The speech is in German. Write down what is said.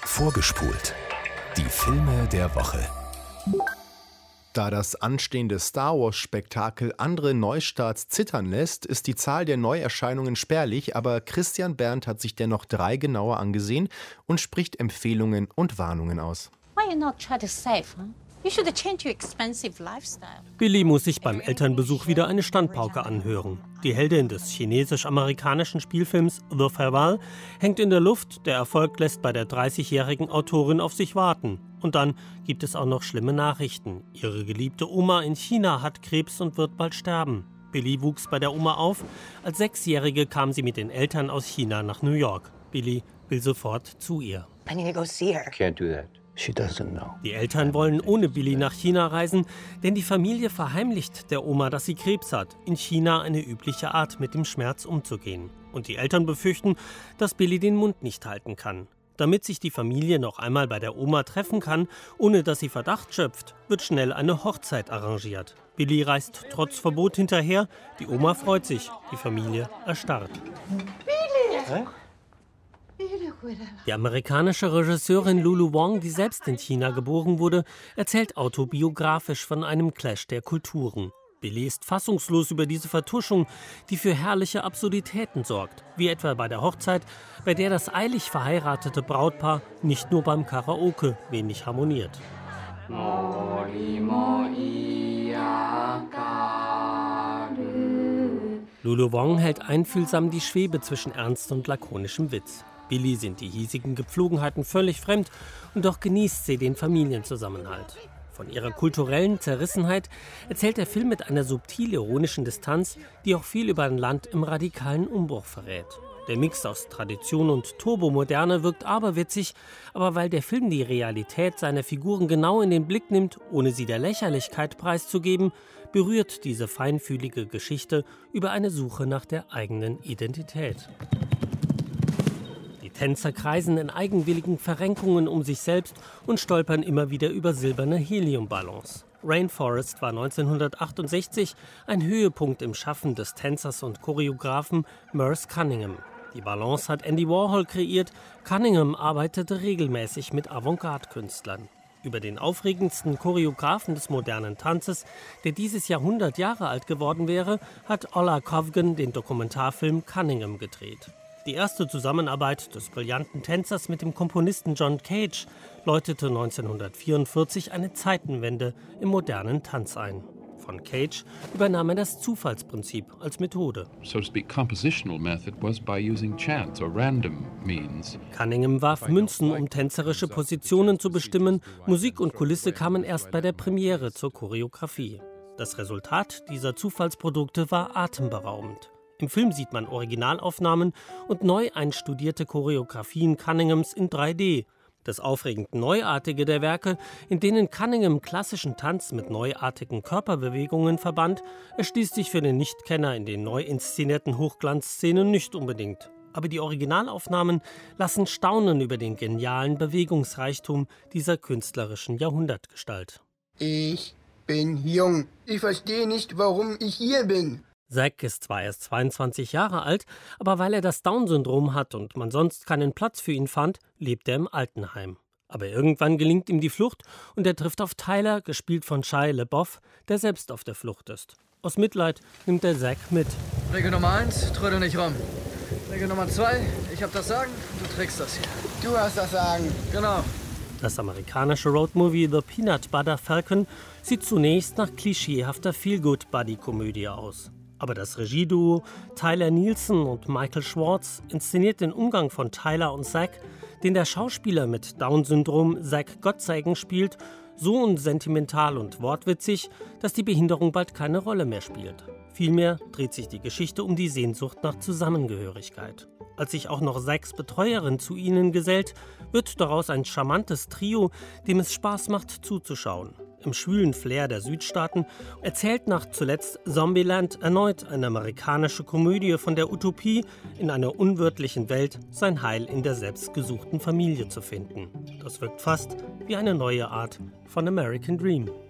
Vorgespult. Die Filme der Woche. Da das anstehende Star-Wars-Spektakel andere Neustarts zittern lässt, ist die Zahl der Neuerscheinungen spärlich, aber Christian Berndt hat sich dennoch 3 genauer angesehen und spricht Empfehlungen und Warnungen aus. Why you not try to save, huh? You should change your expensive lifestyle. Billy muss sich beim Elternbesuch wieder eine Standpauke anhören. Die Heldin des chinesisch-amerikanischen Spielfilms The Farewell hängt in der Luft, der Erfolg lässt bei der 30-jährigen Autorin auf sich warten. Und dann gibt es auch noch schlimme Nachrichten. Ihre geliebte Oma in China hat Krebs und wird bald sterben. Billy wuchs bei der Oma auf. Als 6-Jährige kam sie mit den Eltern aus China nach New York. Billy will sofort zu ihr. I need to go see her. Can't do that. She doesn't know. Die Eltern wollen ohne Billy nach China reisen, denn die Familie verheimlicht der Oma, dass sie Krebs hat. In China eine übliche Art, mit dem Schmerz umzugehen. Und die Eltern befürchten, dass Billy den Mund nicht halten kann. Damit sich die Familie noch einmal bei der Oma treffen kann, ohne dass sie Verdacht schöpft, wird schnell eine Hochzeit arrangiert. Billy reist trotz Verbot hinterher, die Oma freut sich, die Familie erstarrt. Billy! Die amerikanische Regisseurin Lulu Wang, die selbst in China geboren wurde, erzählt autobiografisch von einem Clash der Kulturen. Billy ist fassungslos über diese Vertuschung, die für herrliche Absurditäten sorgt, wie etwa bei der Hochzeit, bei der das eilig verheiratete Brautpaar nicht nur beim Karaoke wenig harmoniert. Lulu Wang hält einfühlsam die Schwebe zwischen Ernst und lakonischem Witz. Billy sind die hiesigen Gepflogenheiten völlig fremd und doch genießt sie den Familienzusammenhalt. Von ihrer kulturellen Zerrissenheit erzählt der Film mit einer subtil ironischen Distanz, die auch viel über ein Land im radikalen Umbruch verrät. Der Mix aus Tradition und Turbomoderne wirkt aberwitzig, aber weil der Film die Realität seiner Figuren genau in den Blick nimmt, ohne sie der Lächerlichkeit preiszugeben, berührt diese feinfühlige Geschichte über eine Suche nach der eigenen Identität. Die Tänzer kreisen in eigenwilligen Verrenkungen um sich selbst und stolpern immer wieder über silberne Heliumballons. Rainforest war 1968 ein Höhepunkt im Schaffen des Tänzers und Choreografen Merce Cunningham. Die Ballons hat Andy Warhol kreiert, Cunningham arbeitete regelmäßig mit Avantgarde-Künstlern. Über den aufregendsten Choreografen des modernen Tanzes, der dieses Jahr 100 Jahre alt geworden wäre, hat Ola Kovgan den Dokumentarfilm Cunningham gedreht. Die erste Zusammenarbeit des brillanten Tänzers mit dem Komponisten John Cage läutete 1944 eine Zeitenwende im modernen Tanz ein. Von Cage übernahm er das Zufallsprinzip als Methode. So to speak, compositional method was by using chance or random means. Cunningham warf Münzen, um tänzerische Positionen zu bestimmen. Musik und Kulisse kamen erst bei der Premiere zur Choreografie. Das Resultat dieser Zufallsprodukte war atemberaubend. Im Film sieht man Originalaufnahmen und neu einstudierte Choreografien Cunninghams in 3D. Das aufregend Neuartige der Werke, in denen Cunningham klassischen Tanz mit neuartigen Körperbewegungen verband, erschließt sich für den Nichtkenner in den neu inszenierten Hochglanzszenen nicht unbedingt. Aber die Originalaufnahmen lassen staunen über den genialen Bewegungsreichtum dieser künstlerischen Jahrhundertgestalt. Ich bin jung. Ich verstehe nicht, warum ich hier bin. Zack ist zwar erst 22 Jahre alt, aber weil er das Down-Syndrom hat und man sonst keinen Platz für ihn fand, lebt er im Altenheim. Aber irgendwann gelingt ihm die Flucht und er trifft auf Tyler, gespielt von Shia LaBeouf, der selbst auf der Flucht ist. Aus Mitleid nimmt er Zack mit. Regel Nummer 1, trödel nicht rum. Regel Nummer 2, ich hab das Sagen, du trägst das hier. Du hast das Sagen. Genau. Das amerikanische Roadmovie The Peanut Butter Falcon sieht zunächst nach klischeehafter Feel-Good-Buddy-Komödie aus. Aber das Regieduo Tyler Nielsen und Michael Schwartz inszeniert den Umgang von Tyler und Zack, den der Schauspieler mit Down-Syndrom Zack Gottsagen spielt, so unsentimental und wortwitzig, dass die Behinderung bald keine Rolle mehr spielt. Vielmehr dreht sich die Geschichte um die Sehnsucht nach Zusammengehörigkeit. Als sich auch noch Zacks Betreuerin zu ihnen gesellt, wird daraus ein charmantes Trio, dem es Spaß macht zuzuschauen. Im schwülen Flair der Südstaaten erzählt nach zuletzt Zombieland erneut eine amerikanische Komödie von der Utopie, in einer unwirtlichen Welt sein Heil in der selbstgesuchten Familie zu finden. Das wirkt fast wie eine neue Art von American Dream.